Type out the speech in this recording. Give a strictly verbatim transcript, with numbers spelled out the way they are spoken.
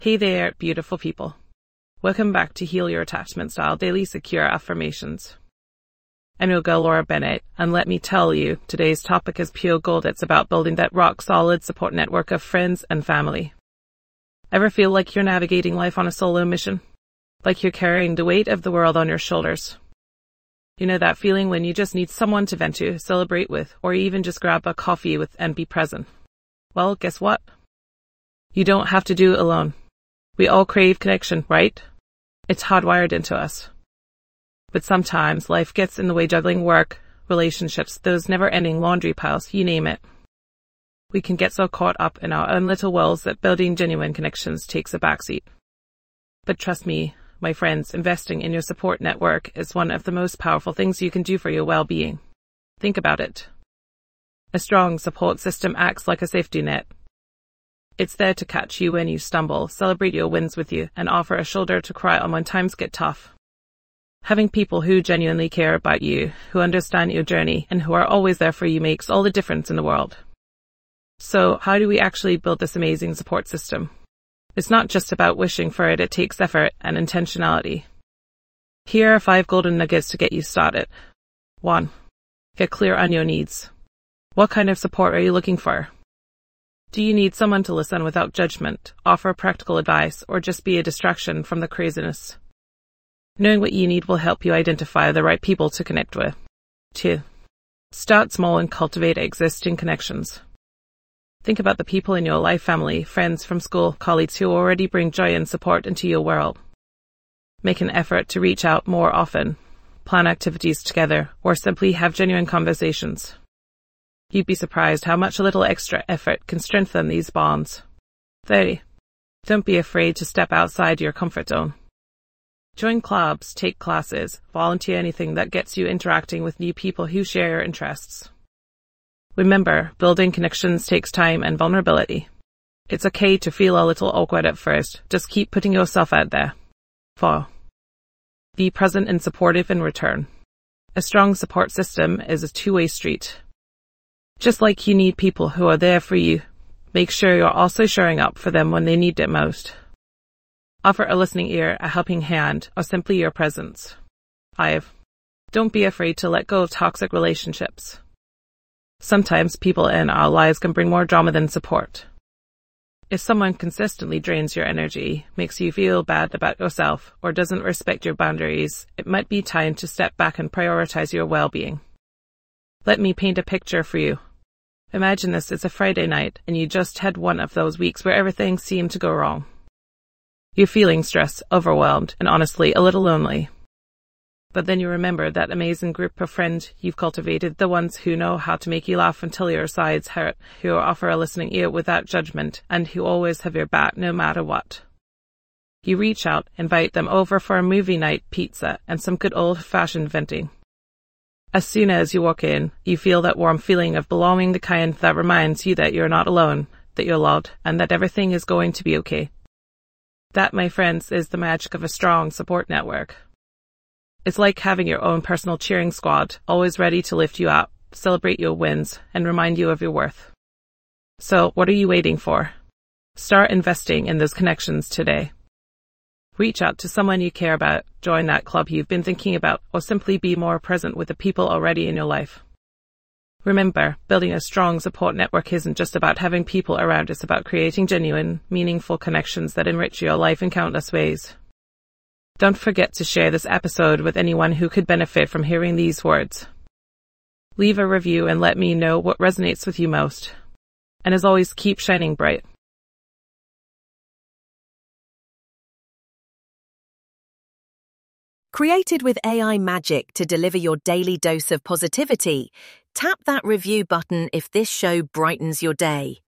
Hey there, beautiful people. Welcome back to Heal Your Attachment Style Daily Secure Affirmations. I'm your girl Laura Bennett, and let me tell you, today's topic is pure gold. It's about building that rock-solid support network of friends and family. Ever feel like you're navigating life on a solo mission? Like you're carrying the weight of the world on your shoulders? You know that feeling when you just need someone to vent to, celebrate with, or even just grab a coffee with and be present? Well, guess what? You don't have to do it alone. We all crave connection, right? It's hardwired into us. But sometimes life gets in the way, juggling work, relationships, those never-ending laundry piles, you name it. We can get so caught up in our own little worlds that building genuine connections takes a backseat. But trust me, my friends, investing in your support network is one of the most powerful things you can do for your well-being. Think about it. A strong support system acts like a safety net. It's there to catch you when you stumble, celebrate your wins with you, and offer a shoulder to cry on when times get tough. Having people who genuinely care about you, who understand your journey, and who are always there for you makes all the difference in the world. So, how do we actually build this amazing support system? It's not just about wishing for it, it takes effort and intentionality. Here are five golden nuggets to get you started. One. Get clear on your needs. What kind of support are you looking for? Do you need someone to listen without judgment, offer practical advice, or just be a distraction from the craziness? Knowing what you need will help you identify the right people to connect with. Two. Start small and cultivate existing connections. Think about the people in your life, family, friends from school, colleagues who already bring joy and support into your world. Make an effort to reach out more often, plan activities together, or simply have genuine conversations. You'd be surprised how much a little extra effort can strengthen these bonds. Three. Don't be afraid to step outside your comfort zone. Join clubs, take classes, volunteer, anything that gets you interacting with new people who share your interests. Remember, building connections takes time and vulnerability. It's okay to feel a little awkward at first. Just keep putting yourself out there. Four. Be present and supportive in return. A strong support system is a two-way street. Just like you need people who are there for you, make sure you're also showing up for them when they need it most. Offer a listening ear, a helping hand, or simply your presence. Five. Don't be afraid to let go of toxic relationships. Sometimes people in our lives can bring more drama than support. If someone consistently drains your energy, makes you feel bad about yourself, or doesn't respect your boundaries, it might be time to step back and prioritize your well-being. Let me paint a picture for you. Imagine this is a Friday night, and you just had one of those weeks where everything seemed to go wrong. You're feeling stressed, overwhelmed, and honestly a little lonely. But then you remember that amazing group of friends you've cultivated, the ones who know how to make you laugh until your sides hurt, who offer a listening ear without judgment, and who always have your back no matter what. You reach out, invite them over for a movie night, pizza, and some good old-fashioned venting. As soon as you walk in, you feel that warm feeling of belonging, the kind that reminds you that you're not alone, that you're loved, and that everything is going to be okay. That, my friends, is the magic of a strong support network. It's like having your own personal cheering squad, always ready to lift you up, celebrate your wins, and remind you of your worth. So, what are you waiting for? Start investing in those connections today. Reach out to someone you care about, join that club you've been thinking about, or simply be more present with the people already in your life. Remember, building a strong support network isn't just about having people around, it's about creating genuine, meaningful connections that enrich your life in countless ways. Don't forget to share this episode with anyone who could benefit from hearing these words. Leave a review and let me know what resonates with you most. And as always, keep shining bright. Created with A I magic to deliver your daily dose of positivity, tap that review button if this show brightens your day.